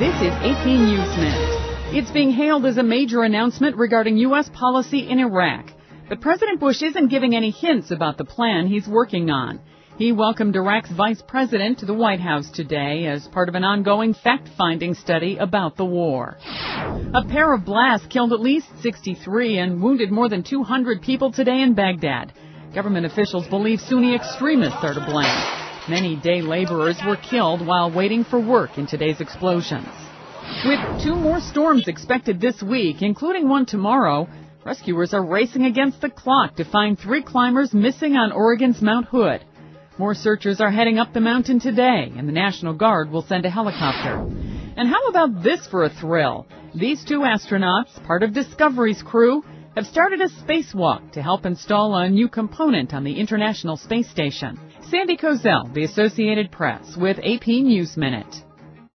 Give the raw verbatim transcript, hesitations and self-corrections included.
This is A P News Minute. It's being hailed as a major announcement regarding U S policy in Iraq. But President Bush isn't giving any hints about the plan he's working on. He welcomed Iraq's vice president to the White House today as part of an ongoing fact-finding study about the war. A pair of blasts killed at least sixty-three and wounded more than two hundred people today in Baghdad. Government officials believe Sunni extremists are to blame. Many day laborers were killed while waiting for work in today's explosions. With two more storms expected this week, including one tomorrow, rescuers are racing against the clock to find three climbers missing on Oregon's Mount Hood. More searchers are heading up the mountain today, and the National Guard will send a helicopter. And how about this for a thrill? These two astronauts, part of Discovery's crew, have started a spacewalk to help install a new component on the International Space Station. Sandy Kozel, The Associated Press, with A P News Minute.